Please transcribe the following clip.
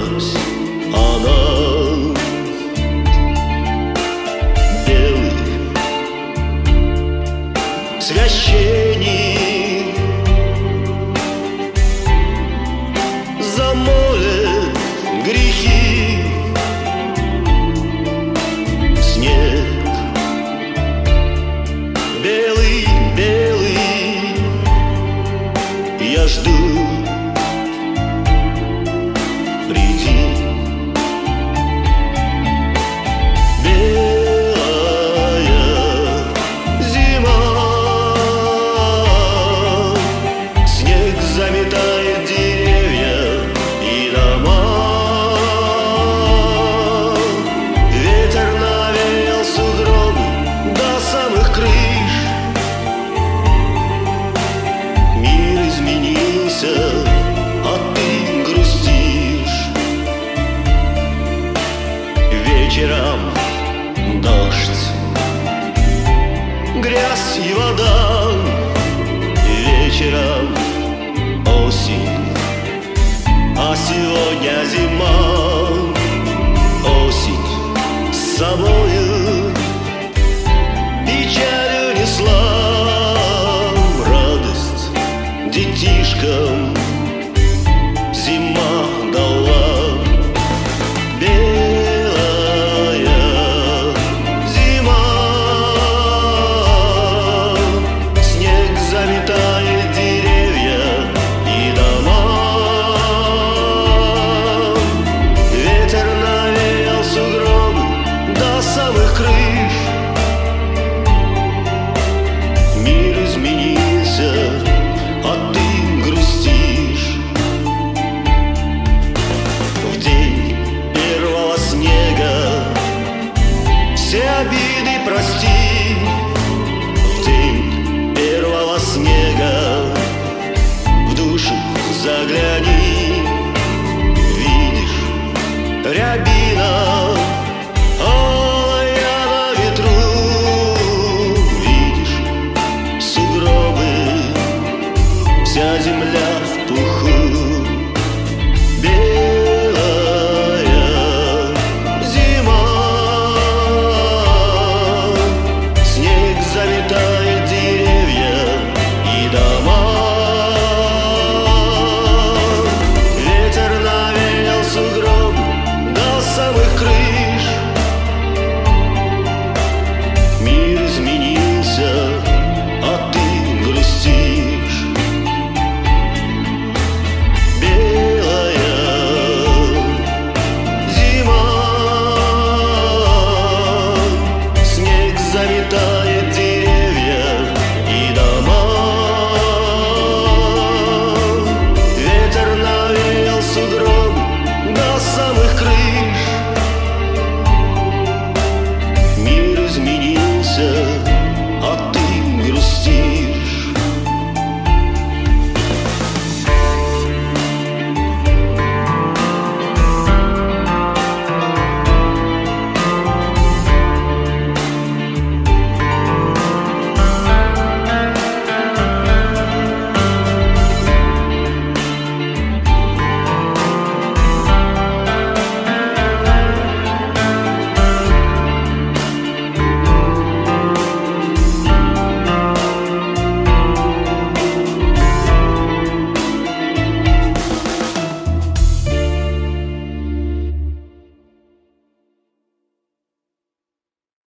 вернулась она. Белый священник замолит грехи. Снег белый, белый, я жду, приди. Белая зима, снег заметает деревья и дома. Ветер навеял сугробы до самых крыш. Мир изменился, а ты грустишь. Вечером дождь, грязь и вода. Вечером осень, а сегодня зима. Осень с собою печаль унесла, радость детишкам зима дала. Все обиды прости, в день первого снега в душу загляни, видишь ряби.